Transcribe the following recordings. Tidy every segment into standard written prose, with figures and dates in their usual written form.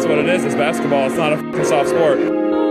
what it is. It's basketball. It's not a fucking soft sport.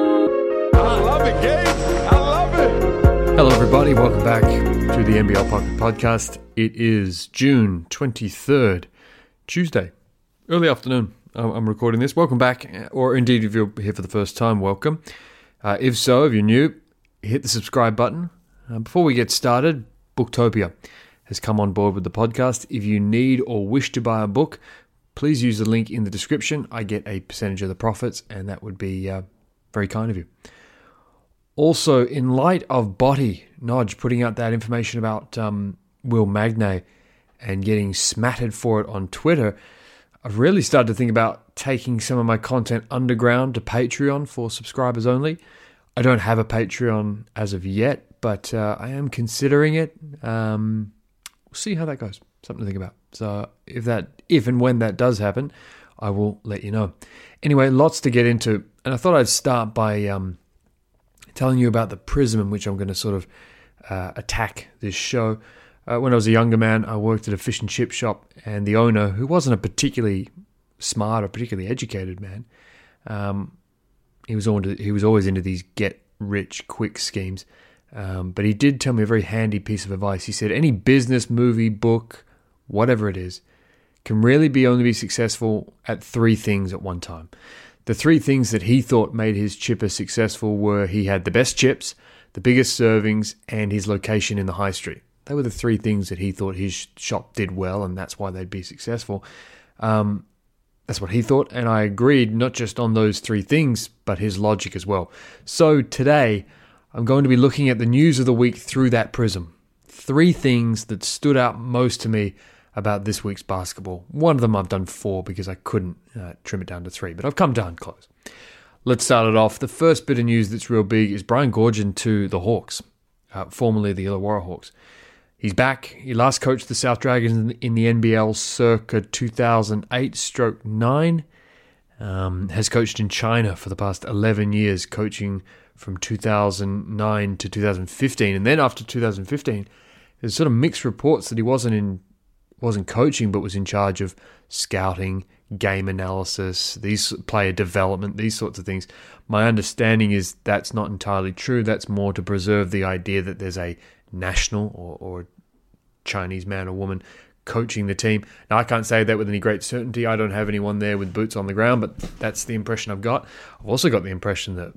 I love it, Gabe. I love it. Hello, everybody. Welcome back to the NBL Pocket Podcast. It is June 23rd, Tuesday, early afternoon. I'm recording this. Welcome back, or indeed, if you're here for the first time, welcome. If so, if you're new, hit the subscribe button. Before we get started, Booktopia has come on board with the podcast. If you need or wish to buy a book, please use the link in the description. I get a percentage of the profits, and that would be very kind of you. Also, in light of Botty Nodge putting out that information about Will Magnay and getting smattered for it on Twitter, I've really started to think about taking some of my content underground to Patreon for subscribers only. I don't have a Patreon as of yet, but I am considering it. We'll see how that goes. Something to think about. So if and when that does happen, I will let you know. Anyway, lots to get into, and I thought I'd start by telling you about the prism in which I'm going to sort of attack this show. When I was a younger man, I worked at a fish and chip shop, and the owner, who wasn't a particularly smart or particularly educated man, he was always into these get-rich-quick schemes. But he did tell me a very handy piece of advice. He said, any business, movie, book, whatever it is, can really only be successful at three things at one time. The three things that he thought made his chipper successful were he had the best chips, the biggest servings, and his location in the high street. They were the three things that he thought his shop did well, and that's why they'd be successful. That's what he thought, and I agreed not just on those three things, but his logic as well. So today, I'm going to be looking at the news of the week through that prism. Three things that stood out most to me about this week's basketball. One of them I've done four because I couldn't trim it down to three, but I've come down close. Let's start it off. The first bit of news that's real big is Brian Goorjian to the Hawks, formerly the Illawarra Hawks. He's back. He last coached the South Dragons in the NBL circa 2008-9. Has coached in China for the past 11 years, coaching from 2009 to 2015. And then after 2015, there's sort of mixed reports that he wasn't coaching, but was in charge of scouting, game analysis, these player development, these sorts of things. My understanding is that's not entirely true. That's more to preserve the idea that there's a national or Chinese man or woman coaching the team. Now, I can't say that with any great certainty. I don't have anyone there with boots on the ground, but that's the impression I've got. I've also got the impression that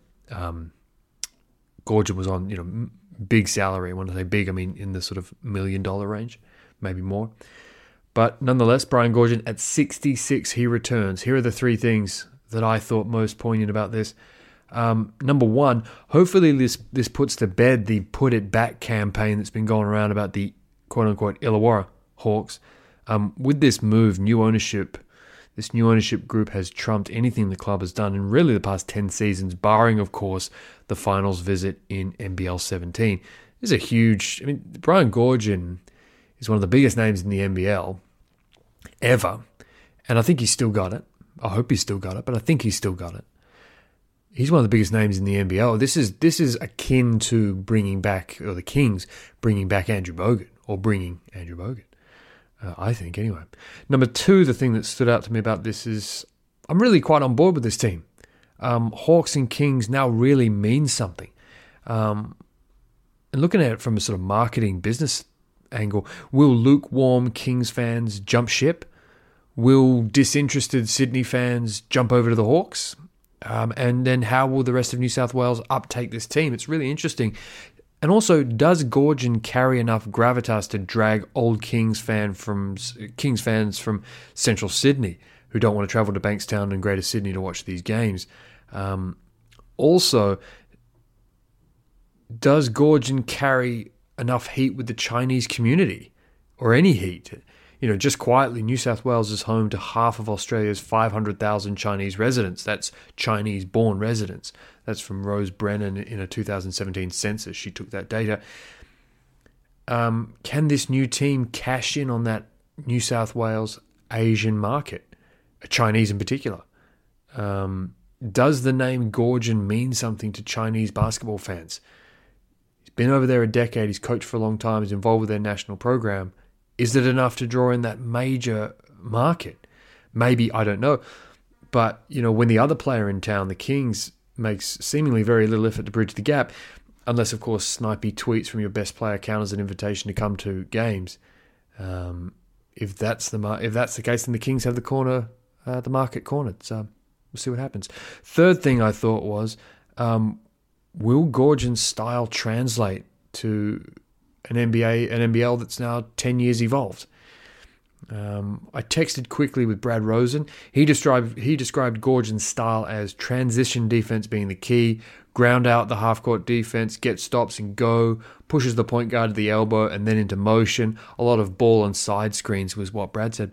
Goorjian was on, big salary. When I say big, I mean in the sort of $1 million range, maybe more. But nonetheless, Brian Goorjian at 66, he returns. Here are the three things that I thought most poignant about this. Number one, hopefully this puts to bed the put it back campaign that's been going around about the quote-unquote Illawarra Hawks. With this move, this new ownership group has trumped anything the club has done in really the past 10 seasons, barring, of course, the finals visit in NBL 17. This is a huge... Brian Goorjian is one of the biggest names in the NBL ever, and I think he's still got it. I hope he's still got it, but I think he's still got it. He's one of the biggest names in the NBL. This is akin to the Kings bringing back Andrew Bogut, or bringing Andrew Bogut, I think, anyway. Number two, the thing that stood out to me about this is I'm really quite on board with this team. Hawks and Kings now really mean something. And looking at it from a sort of marketing business angle, will lukewarm Kings fans jump ship? Will disinterested Sydney fans jump over to the Hawks? And then how will the rest of New South Wales uptake this team? It's really interesting. And also, does Goorjian carry enough gravitas to drag old Kings fans from Central Sydney who don't want to travel to Bankstown and Greater Sydney to watch these games? Also, does Goorjian carry enough heat with the Chinese community, or any heat? Just quietly, New South Wales is home to half of Australia's 500,000 Chinese residents. That's Chinese-born residents. That's from Rose Brennan in a 2017 census. She took that data. Can this new team cash in on that New South Wales Asian market, Chinese in particular? Does the name Goorjian mean something to Chinese basketball fans? He's been over there a decade. He's coached for a long time. He's involved with their national program. Is it enough to draw in that major market? Maybe, I don't know. But, when the other player in town, the Kings, makes seemingly very little effort to bridge the gap, unless, of course, snipey tweets from your best player count as an invitation to come to games. If that's the case, then the Kings have the market cornered. So we'll see what happens. Third thing I thought was, will Goorjian's style translate to an NBL that's now 10 years evolved? I texted quickly with Brad Rosen. He described Goorjian's style as transition defense being the key, ground out the half-court defense, get stops and go, pushes the point guard to the elbow and then into motion. A lot of ball and side screens was what Brad said.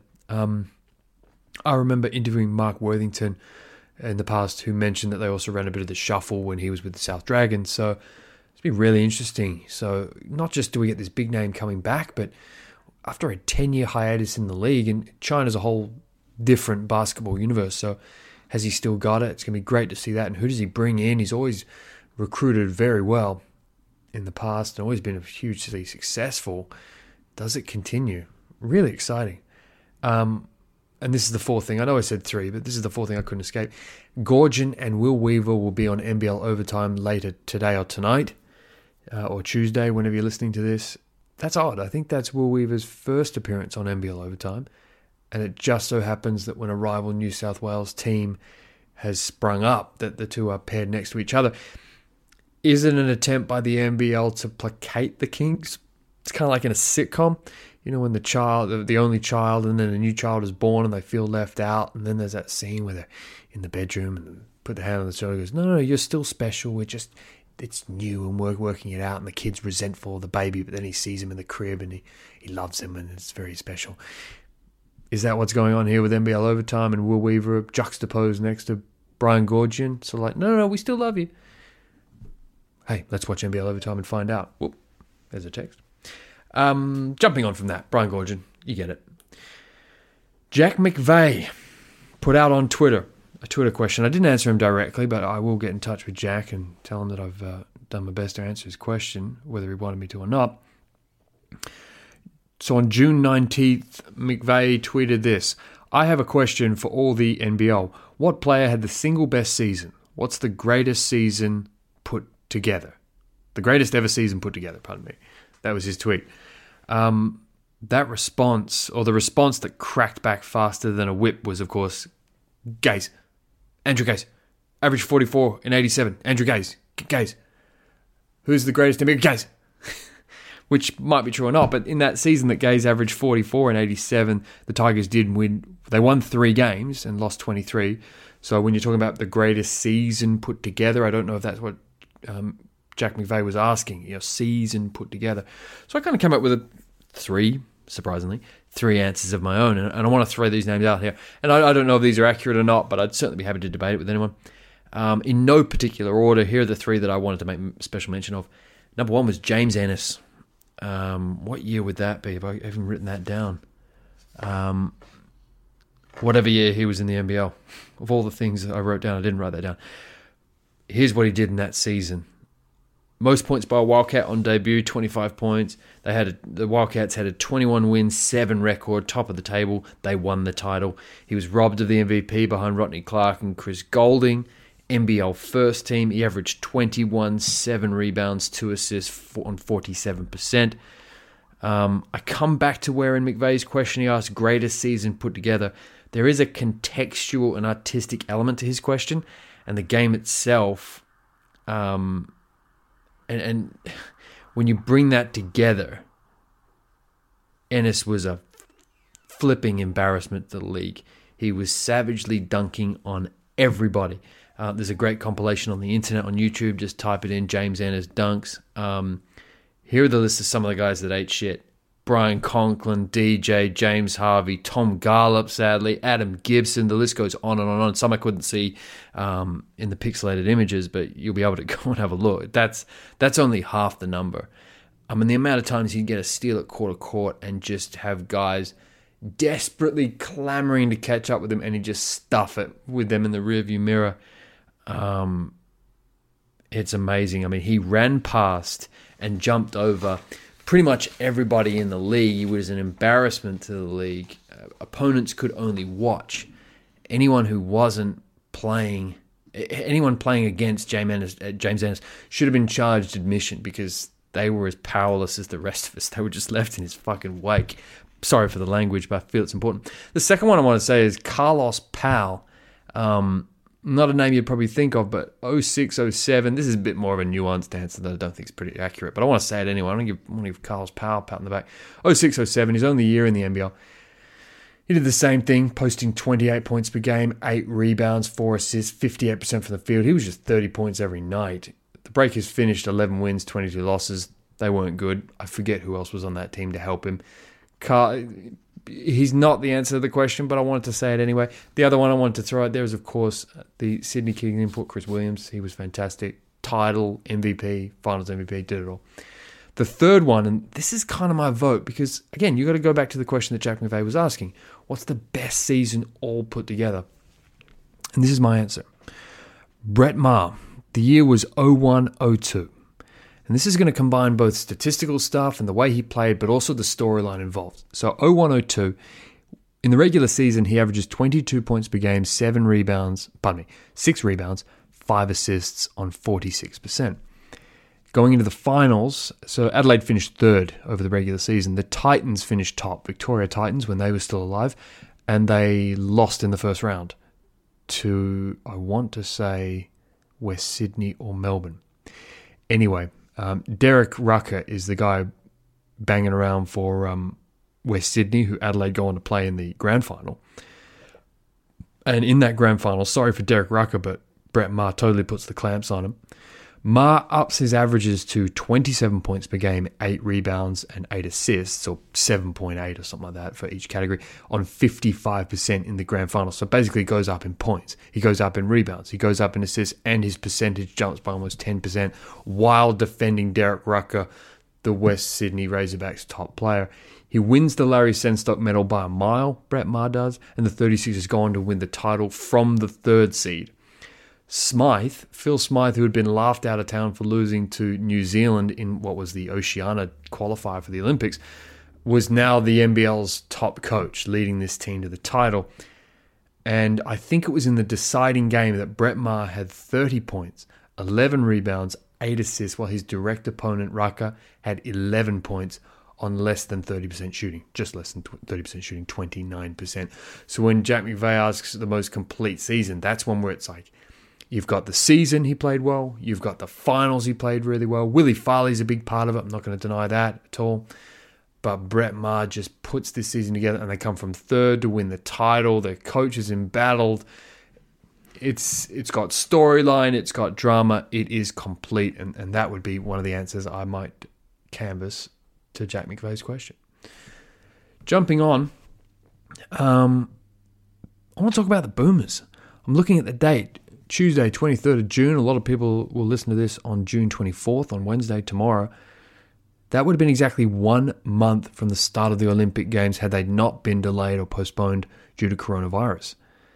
I remember interviewing Mark Worthington in the past, who mentioned that they also ran a bit of the shuffle when he was with the South Dragons. So it's been really interesting. So not just do we get this big name coming back, but after a 10-year hiatus in the league, and China's a whole different basketball universe, so has he still got it? It's going to be great to see that. And who does he bring in? He's always recruited very well in the past and always been hugely successful. Does it continue? Really exciting. And this is the fourth thing. I know I said three, but this is the fourth thing I couldn't escape. Goorjian and Will Weaver will be on NBL Overtime later today or tonight, or Tuesday, whenever you're listening to this. That's odd. I think that's Will Weaver's first appearance on NBL Overtime. And it just so happens that when a rival New South Wales team has sprung up, that the two are paired next to each other. Is it an attempt by the NBL to placate the Kings? It's kind of like in a sitcom. When the only child, and then a new child is born and they feel left out. And then there's that scene where they're in the bedroom and put the hand on the shoulder and goes, no, you're still special. It's new and we're working it out. And the kid's resentful of the baby, but then he sees him in the crib and he loves him and it's very special. Is that what's going on here with NBL Overtime and Will Weaver juxtaposed next to Brian Goorjian? So no, we still love you. Hey, let's watch NBL Overtime and find out. Whoop, there's a text. Jumping on from that, Brian Goorjian, you get it. Jack McVeigh put out on Twitter a Twitter question. I didn't answer him directly, but I will get in touch with Jack and tell him that I've done my best to answer his question, whether he wanted me to or not. So on June 19th, McVeigh tweeted this: I have a question for all the NBL. What player had the single best season? What's the greatest season put together? The greatest ever season put together, pardon me. That was his tweet. That response, or the response that cracked back faster than a whip, was, of course, Gaze. Andrew Gaze. Average 44 in 87. Andrew Gaze. Gaze. Who's the greatest NBA? Gaze. Which might be true or not, but in that season that Gaze averaged 44 and 87, the Tigers did win. They won 3 games and lost 23. So when you're talking about the greatest season put together, I don't know if that's what Jack McVeigh was asking, season put together. So I kind of came up with three answers of my own, and I want to throw these names out here. And I don't know if these are accurate or not, but I'd certainly be happy to debate it with anyone. In no particular order, here are the 3 that I wanted to make special mention of. Number 1 was James Ennis. What year would that be? Have I even written that down? Whatever year he was in the NBL. Of all the things that I wrote down, I didn't write that down. Here's what he did in that season. Most points by a Wildcat on debut, 25 points. The Wildcats had a 21-win, 7 record, top of the table. They won the title. He was robbed of the MVP behind Rodney Clark and Chris Golding. NBL first team, he averaged 21, 7 rebounds, 2 assists on 47%. I come back to where in McVeigh's question he asked greatest season put together. There is a contextual and artistic element to his question, and the game itself, and when you bring that together, Ennis was a flipping embarrassment to the league. He was savagely dunking on everybody. There's a great compilation on the internet on YouTube. Just type it in, James Ennis dunks. Here are the list of some of the guys that ate shit. Brian Conklin, DJ, James Harvey, Tom Garlop, sadly, Adam Gibson. The list goes on and on and on. Some I couldn't see in the pixelated images, but you'll be able to go and have a look. That's only half the number. I mean, the amount of times he'd get a steal at quarter court and just have guys desperately clamoring to catch up with him, and he'd just stuff it with them in the rearview mirror. It's amazing. I mean, he ran past and jumped over pretty much everybody in the league. He was an embarrassment to the league. Opponents could only watch. anyone who wasn't playing, anyone playing against James Ennis should have been charged admission because they were as powerless as the rest of us. They were just left in his fucking wake. Sorry for the language, but I feel it's important. The second one I want to say is Carlos Pau. Not a name you'd probably think of, but 06, 07. This is a bit more of a nuanced answer that I don't think is pretty accurate, but I want to say it anyway. I want to give Carlos Pau a pat on the back. 06, 07, his only year in the NBL. He did the same thing, posting 28 points per game, 8 rebounds, 4 assists, 58% from the field. He was just 30 points every night. The Breakers finished 11 wins, 22 losses. They weren't good. I forget who else was on that team to help him. He's not the answer to the question, but I wanted to say it anyway. The other one I wanted to throw out there is, of course, the Sydney King import, Chris Williams. He was fantastic. Title, MVP, Finals MVP, did it all. The third one, and this is kind of my vote, because, again, you've got to go back to the question that Jack McVeigh was asking. What's the best season all put together? And this is my answer. Brett Maher. The year was 01-02. And this is going to combine both statistical stuff and the way he played, but also the storyline involved. So 01-02, in the regular season, he averages 22 points per game, 6 rebounds, 5 assists on 46%. Going into the finals, so Adelaide finished third over the regular season. The Titans finished top, Victoria Titans, when they were still alive, and they lost in the first round to, I want to say, West Sydney or Melbourne. Anyway, Derek Rucker is the guy banging around for West Sydney, who Adelaide go on to play in the grand final. And in that grand final, sorry for Derek Rucker, but Brett Maher totally puts the clamps on him. Maher ups his averages to 27 points per game, 8 rebounds and 8 assists, or 7.8 or something like that for each category, on 55% in the grand final. So basically goes up in points. He goes up in rebounds. He goes up in assists, and his percentage jumps by almost 10% while defending Derek Rucker, the West Sydney Razorbacks top player. He wins the Larry Senstock medal by a mile, Brett Maher does, and the 36ers go on to win the title from the 3rd seed. Phil Smythe, who had been laughed out of town for losing to New Zealand in what was the Oceania qualifier for the Olympics, was now the NBL's top coach, leading this team to the title. And I think it was in the deciding game that Brett Maher had 30 points, 11 rebounds, 8 assists, while his direct opponent, Rucker, had 11 points on less than 30% shooting, just less than 30% shooting, 29%. So when Jack McVeigh asks the most complete season, that's one where it's like, you've got the season, he played well. You've got the finals, he played really well. Willie Farley's a big part of it. I'm not going to deny that at all. But Brett Maher just puts this season together, and they come from 3rd to win the title. Their coach is embattled. It's got storyline. It's got drama. It is complete. And that would be one of the answers I might canvass to Jack McVeigh's question. Jumping on, I want to talk about the Boomers. I'm looking at the date. Tuesday, 23rd of June. A lot of people will listen to this on June 24th, on Wednesday, tomorrow. That would have been exactly 1 month from the start of the Olympic Games had they not been delayed or postponed due to coronavirus.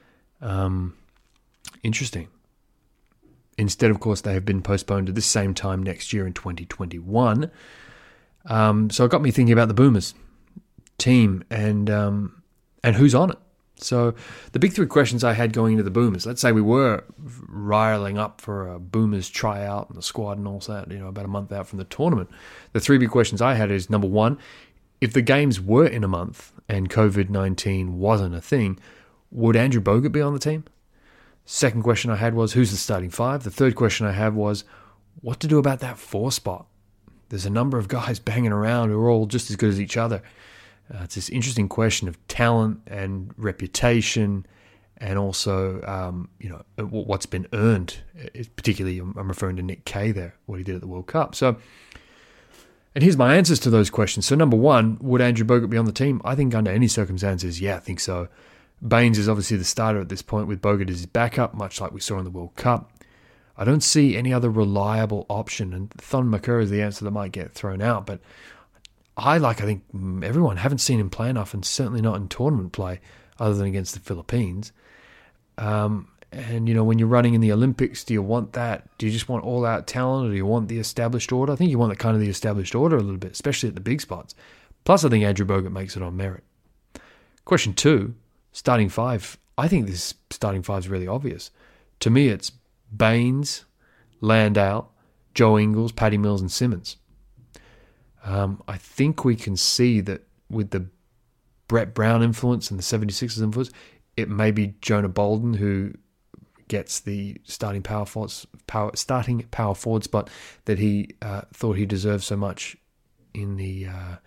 Interesting. Instead, of course, they have been postponed to this same time next year in 2021. So it got me thinking about the Boomers team and who's on it. So the big 3 questions I had going into the Boomers, let's say we were riling up for a Boomers tryout and the squad and all that, about a month out from the tournament. The 3 big questions I had is, number 1, if the games were in a month and COVID-19 wasn't a thing, would Andrew Bogut be on the team? Second question I had was, who's the starting 5? The third question I had was, what to do about that 4 spot? There's a number of guys banging around who are all just as good as each other. It's this interesting question of talent and reputation, and also, what's been earned. Particularly, I'm referring to Nick Kay there, what he did at the World Cup. So, and here's my answers to those questions. So, number 1, would Andrew Bogut be on the team? I think under any circumstances, yeah, I think so. Baines is obviously the starter at this point, with Bogut as his backup, much like we saw in the World Cup. I don't see any other reliable option, and Thon Maker is the answer that might get thrown out, but I think everyone, haven't seen him play enough, and certainly not in tournament play other than against the Philippines. And, when you're running in the Olympics, do you want that? Do you just want all-out talent, or do you want the established order? I think you want the established order a little bit, especially at the big spots. Plus, I think Andrew Bogut makes it on merit. Question 2, starting 5. I think this starting five is really obvious. To me, it's Baines, Landale, Joe Ingles, Paddy Mills, and Simmons. I think we can see that with the Brett Brown influence and the 76ers influence, it may be Jonah Bolden who gets the starting power forward spot that he thought he deserved so much in the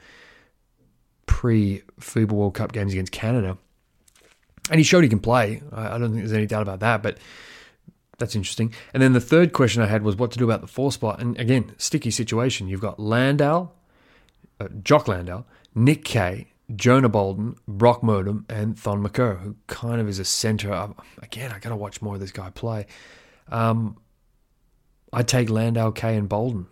pre-FIBA World Cup games against Canada. And he showed he can play. I don't think there's any doubt about that, but that's interesting. And then the third question I had was what to do about the 4 spot. And again, sticky situation. You've got Landale, Jock Landale, Nick Kay, Jonah Bolden, Brock Murdum, and Thon Maker, who kind of is a center. Again, I got to watch more of this guy play. I'd take Landale, Kay, and Bolden.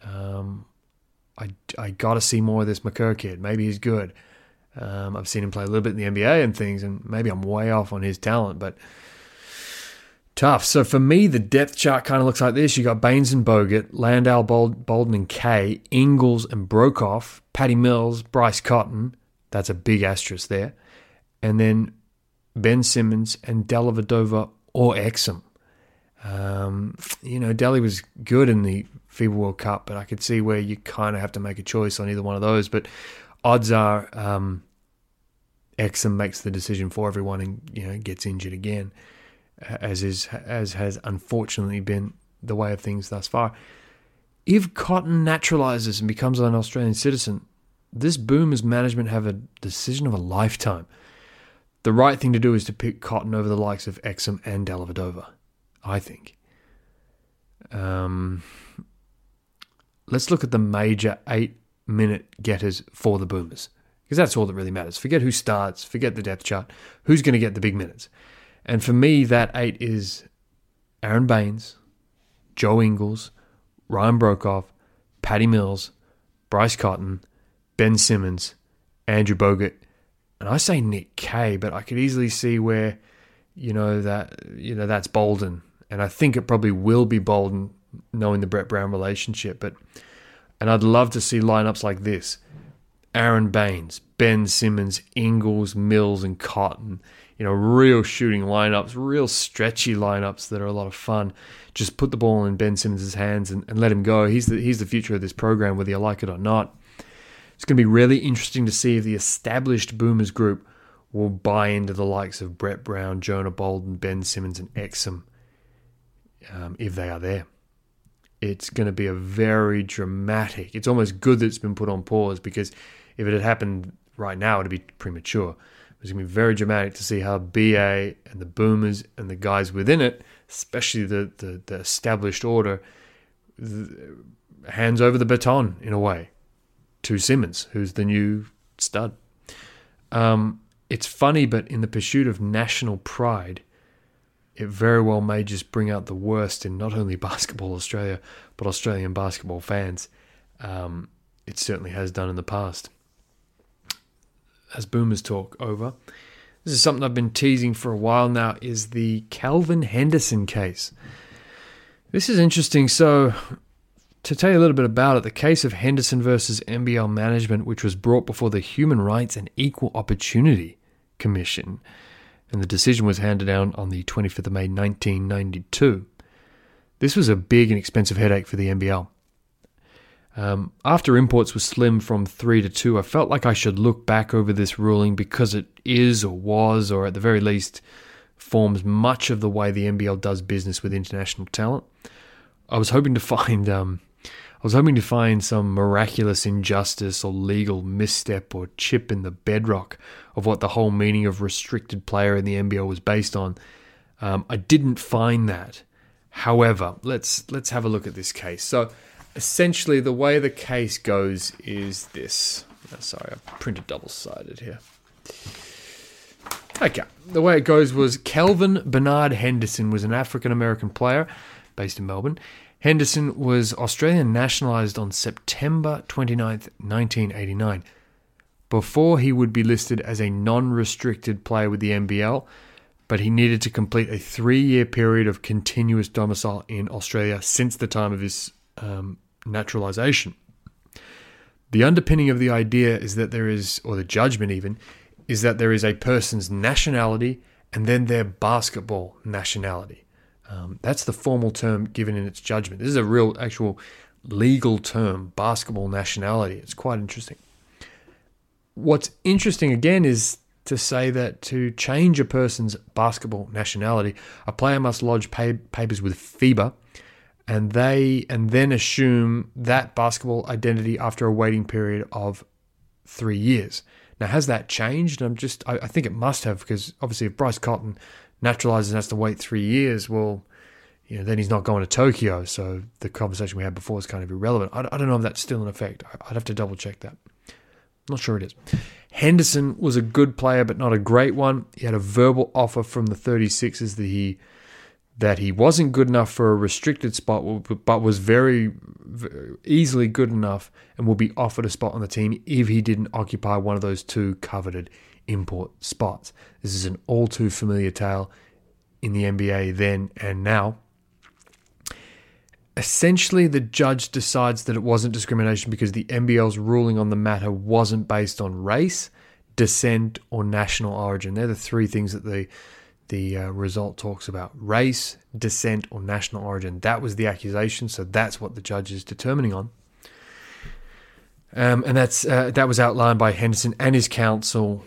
I got to see more of this Maker kid. Maybe he's good. I've seen him play a little bit in the NBA and things, and maybe I'm way off on his talent, but tough. So for me, the depth chart kind of looks like this. You got Baines and Bogut, Landale, Bolden and Kay, Ingles and Brokoff, Paddy Mills, Bryce Cotton. That's a big asterisk there. And then Ben Simmons and Dellavedova or Exum. Delly was good in the FIBA World Cup, but I could see where you kind of have to make a choice on either one of those. But odds are Exum makes the decision for everyone and gets injured again, as has unfortunately been the way of things thus far. If Cotton naturalizes and becomes an Australian citizen, this Boomers management have a decision of a lifetime. The right thing to do is to pick Cotton over the likes of Exum and Dellavedova, I think. Let's look at the major 8-minute getters for the Boomers, because that's all that really matters. Forget who starts, forget the depth chart. Who's going to get the big minutes? And for me, that 8 is Aaron Baines, Joe Ingles, Ryan Brokoff, Paddy Mills, Bryce Cotton, Ben Simmons, Andrew Bogut, and I say Nick Kay, but I could easily see where, that's Bolden, and I think it probably will be Bolden, knowing the Brett Brown relationship. And I'd love to see lineups like this: Aaron Baines, Ben Simmons, Ingles, Mills, and Cotton. Real shooting lineups, real stretchy lineups that are a lot of fun. Just put the ball in Ben Simmons' hands and let him go. He's the future of this program, whether you like it or not. It's going to be really interesting to see if the established Boomers group will buy into the likes of Brett Brown, Jonah Bolden, Ben Simmons, and Exum, if they are there. It's going to be a very dramatic... It's almost good that it's been put on pause, because if it had happened right now, it would be premature. It's going to be very dramatic to see how BA and the Boomers and the guys within it, especially the established order, hands over the baton in a way to Simmons, who's the new stud. It's funny, but in the pursuit of national pride, it very well may just bring out the worst in not only Basketball Australia, but Australian basketball fans. It certainly has done in the past. As Boomers talk over, this is something I've been teasing for a while now, is the Calvin Henderson case. This is interesting. So, to tell you a little bit about it, the case of Henderson versus NBL management, which was brought before the Human Rights and Equal Opportunity Commission, and the decision was handed down on the 25th of May 1992. This was a big and expensive headache for the NBL. After imports were slimmed from 3 to 2, I felt like I should look back over this ruling, because it is or was, or at the very least forms much of the way the NBL does business with international talent. I was hoping to find some miraculous injustice or legal misstep or chip in the bedrock of what the whole meaning of restricted player in the NBL was based on. I didn't find that. However, let's have a look at this case. So, essentially, the way the case goes is this. Sorry, I printed double-sided here. Okay, the way it goes was Kelvin Bernard Henderson was an African-American player based in Melbourne. Henderson was Australian nationalised on September 29th, 1989. Before, he would be listed as a non-restricted player with the NBL, but he needed to complete a 3-year period of continuous domicile in Australia since the time of his naturalisation. The underpinning of the idea is that there is, or the judgment even, is that there is a person's nationality and then their basketball nationality. That's the formal term given in its judgment. This is a real, actual legal term, basketball nationality. It's quite interesting. What's interesting, again, is to say that to change a person's basketball nationality, a player must lodge papers with FIBA, and then assume that basketball identity after a waiting period of 3 years. Now, has that changed? I think it must have, because obviously if Bryce Cotton naturalizes and has to wait 3 years, well, then he's not going to Tokyo. So the conversation we had before is kind of irrelevant. I don't know if that's still in effect. I'd have to double check that. Not sure it is. Henderson was a good player, but not a great one. He had a verbal offer from the 36ers that he wasn't good enough for a restricted spot, but was very, very easily good enough and will be offered a spot on the team if he didn't occupy one of those two coveted import spots. This is an all too familiar tale in the NBA then and now. Essentially, the judge decides that it wasn't discrimination because the NBL's ruling on the matter wasn't based on race, descent, or national origin. They're the three things that the result talks about: race, descent, or national origin. That was the accusation, so that's what the judge is determining on. And that was outlined by Henderson and his counsel.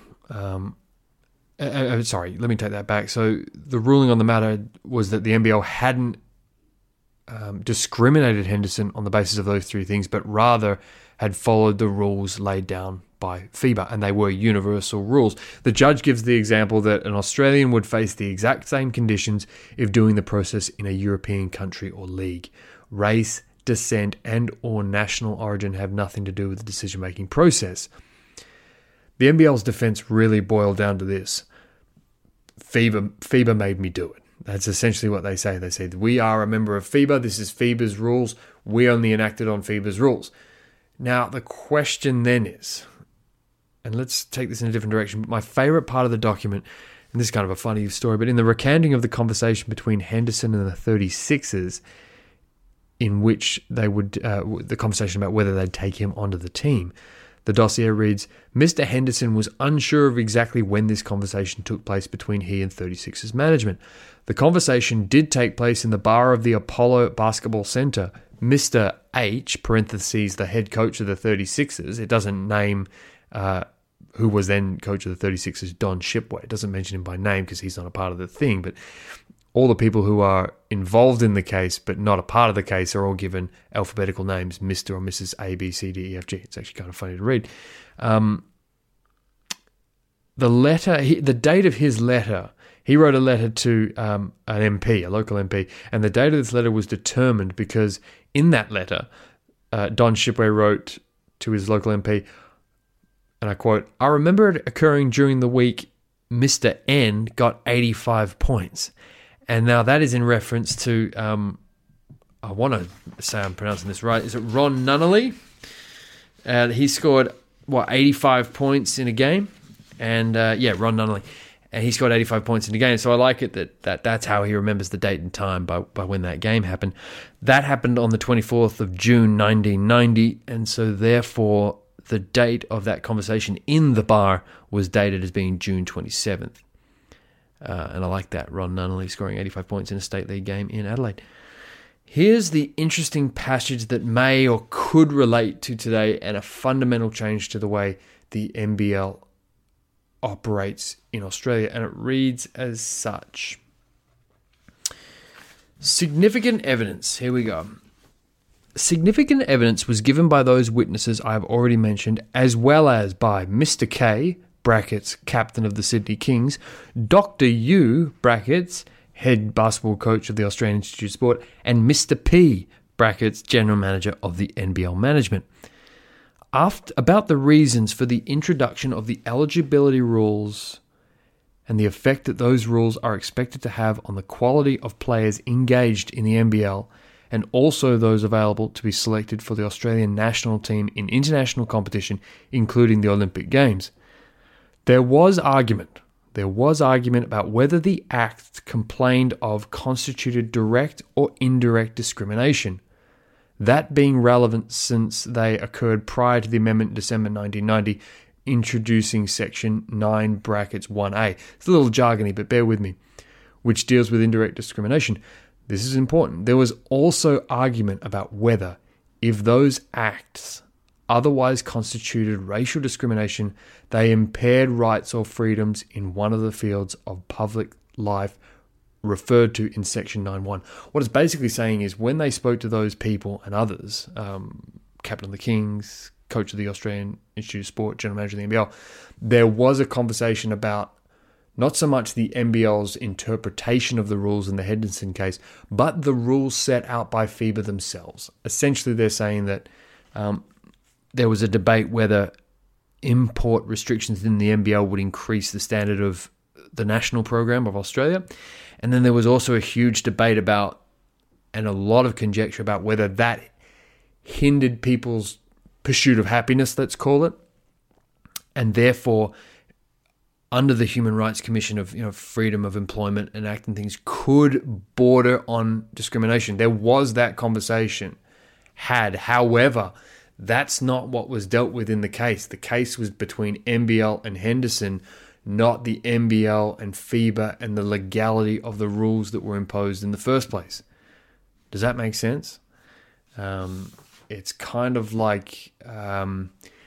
Sorry, let me take that back. So the ruling on the matter was that the NBL hadn't discriminated Henderson on the basis of those three things, but rather had followed the rules laid down by FIBA, and they were universal rules. The judge gives the example that an Australian would face the exact same conditions if doing the process in a European country or league. Race, descent, and or national origin have nothing to do with the decision-making process. The NBL's defense really boiled down to this: FIBA made me do it. That's essentially what they say. They say, we are a member of FIBA. This is FIBA's rules. We only enacted on FIBA's rules. Now, the question then is, and let's take this in a different direction, but my favorite part of the document, and this is kind of a funny story, but in the recounting of the conversation between Henderson and the 36ers, in which they would, the conversation about whether they'd take him onto the team, the dossier reads, Mr. Henderson was unsure of exactly when this conversation took place between he and 36ers management. The conversation did take place in the bar of the Apollo Basketball Center. Mr. H, parentheses, the head coach of the 36ers, it doesn't name who was then coach of the 36ers, Don Shipway. It doesn't mention him by name because he's not a part of the thing, but all the people who are involved in the case but not a part of the case are all given alphabetical names, Mr. or Mrs. A, B, C, D, E, F, G. It's actually kind of funny to read. The date of his letter, he wrote a letter to an MP, a local MP, and the date of this letter was determined because in that letter, Don Shipway wrote to his local MP, and I quote, I remember it occurring during the week Mr. N got 85 points. And now that is in reference to, I want to say I'm pronouncing this right, is it Ron Nunnally? He scored, 85 points in a game? And Ron Nunnally. And he scored 85 points in a game. So I like it that's how he remembers the date and time by when that game happened. That happened on the 24th of June, 1990. And so therefore, the date of that conversation in the bar was dated as being June 27th. And I like that. Ron Nunnally scoring 85 points in a state league game in Adelaide. Here's the interesting passage that may or could relate to today and a fundamental change to the way the NBL operates in Australia. And it reads as such. Significant evidence. Here we go. Significant evidence was given by those witnesses I have already mentioned, as well as by Mr. K, brackets, captain of the Sydney Kings, Dr. U, brackets, head basketball coach of the Australian Institute of Sport, and Mr. P, brackets, general manager of the NBL management. About the reasons for the introduction of the eligibility rules and the effect that those rules are expected to have on the quality of players engaged in the NBL, and also those available to be selected for the Australian national team in international competition, including the Olympic Games. There was argument about whether the act complained of constituted direct or indirect discrimination, that being relevant since they occurred prior to the amendment in December 1990, introducing Section 9 brackets 1A. It's a little jargony, but bear with me, which deals with indirect discrimination. This is important. There was also argument about whether, if those acts otherwise constituted racial discrimination, they impaired rights or freedoms in one of the fields of public life referred to in Section 9.1. What it's basically saying is when they spoke to those people and others, Captain of the Kings, coach of the Australian Institute of Sport, general manager of the NBL, there was a conversation about not so much the NBL's interpretation of the rules in the Henderson case, but the rules set out by FIBA themselves. Essentially, they're saying that there was a debate whether import restrictions in the NBL would increase the standard of the national program of Australia. And then there was also a huge debate about, and a lot of conjecture about whether that hindered people's pursuit of happiness, let's call it, and therefore, under the Human Rights Commission of freedom of employment and acting things, could border on discrimination. There was that conversation had. However, that's not what was dealt with in the case. The case was between NBL and Henderson, not the NBL and FIBA and the legality of the rules that were imposed in the first place. Does that make sense? It's kind of like the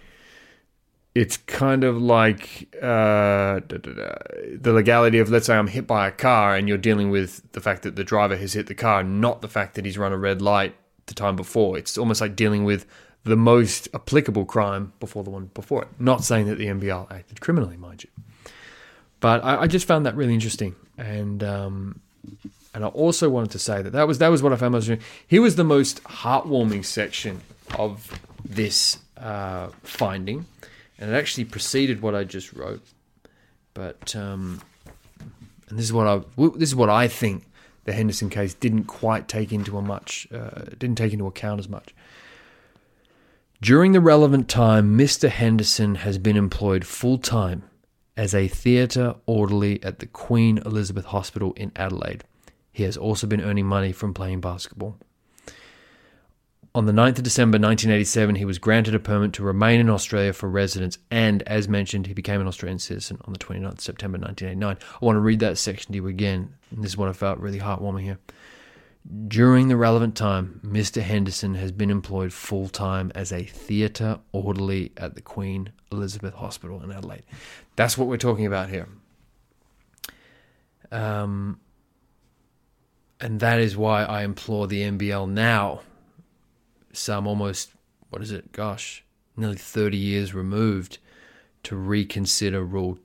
legality of, let's say I'm hit by a car and you're dealing with the fact that the driver has hit the car, not the fact that he's run a red light the time before. It's almost like dealing with the most applicable crime before the one before it. Not saying that the NBL acted criminally, mind you. But I just found that really interesting. And I also wanted to say that was what I found most interesting. Here was the most heartwarming section of this finding. And it actually preceded what I just wrote. But and this is what I think the Henderson case didn't quite take into account as much. During the relevant time, Mr. Henderson has been employed full-time as a theatre orderly at the Queen Elizabeth Hospital in Adelaide. He has also been earning money from playing basketball. On the 9th of December 1987, he was granted a permit to remain in Australia for residence, and, as mentioned, he became an Australian citizen on the 29th of September 1989. I want to read that section to you again, and this is what I felt really heartwarming here. During the relevant time, Mr. Henderson has been employed full-time as a theatre orderly at the Queen Elizabeth Hospital in Adelaide. That's what we're talking about here. And that is why I implore the NBL now, some almost, nearly 30 years removed, to reconsider Rule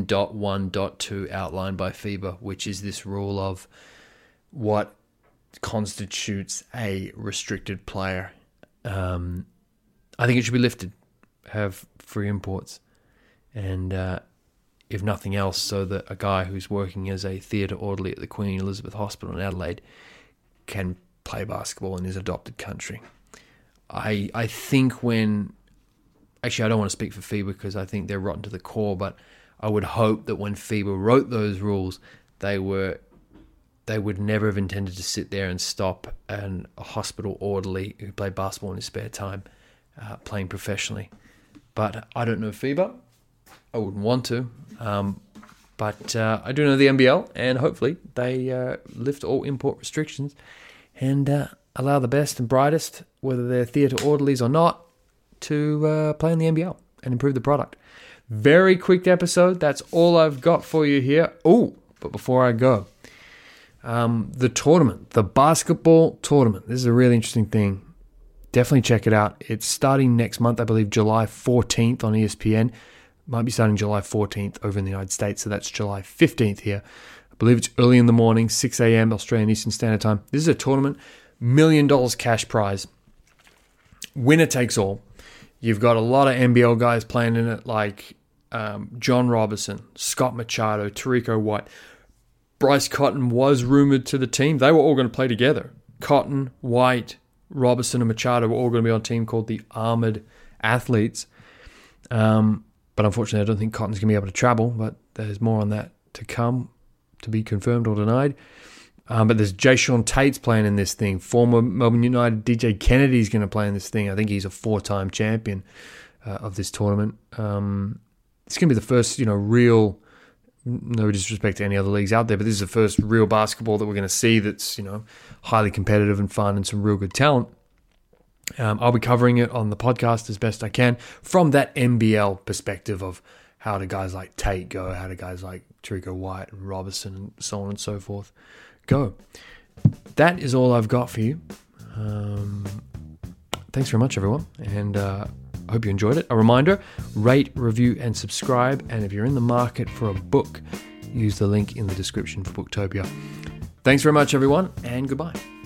10.1.2 outlined by FIBA, which is this rule of what constitutes a restricted player. I think it should be lifted, have free imports, and if nothing else, so that a guy who's working as a theatre orderly at the Queen Elizabeth Hospital in Adelaide can play basketball in his adopted country. I think actually I don't want to speak for FIBA because I think they're rotten to the core, but I would hope that when FIBA wrote those rules, they would never have intended to sit there and stop a hospital orderly who played basketball in his spare time playing professionally. But I don't know FIBA. I wouldn't want to. But I do know the NBL, and hopefully they lift all import restrictions and allow the best and brightest, whether they're theatre orderlies or not, to play in the NBL and improve the product. Very quick episode. That's all I've got for you here. Oh, but before I go, the tournament, the basketball tournament. This is a really interesting thing. Definitely check it out. It's starting next month, I believe, July 14th on ESPN. Might be starting July 14th over in the United States, so that's July 15th here. I believe it's early in the morning, 6 a.m. Australian Eastern Standard Time. This is a tournament, $1 million cash prize. Winner takes all. You've got a lot of NBL guys playing in it, like John Robertson, Scott Machado, Tariq White. Bryce Cotton was rumored to the team. They were all going to play together. Cotton, White, Robertson, and Machado were all going to be on a team called the Armored Athletes. But unfortunately, I don't think Cotton's going to be able to travel, but there's more on that to come, to be confirmed or denied. But there's Jayshawn Tate's playing in this thing. Former Melbourne United DJ Kennedy's going to play in this thing. I think he's a 4-time champion. of this tournament. It's going to be the first, real, no disrespect to any other leagues out there, but this is the first real basketball that we're going to see that's, highly competitive and fun and some real good talent. I'll be covering it on the podcast as best I can from that NBL perspective of how do guys like Tate go, how do guys like Terrico White and Robertson and so on and so forth go. That is all I've got for you. Thanks very much, everyone, and I hope you enjoyed it. A reminder, rate, review, and subscribe, and if you're in the market for a book, use the link in the description for Booktopia. Thanks very much, everyone, and goodbye.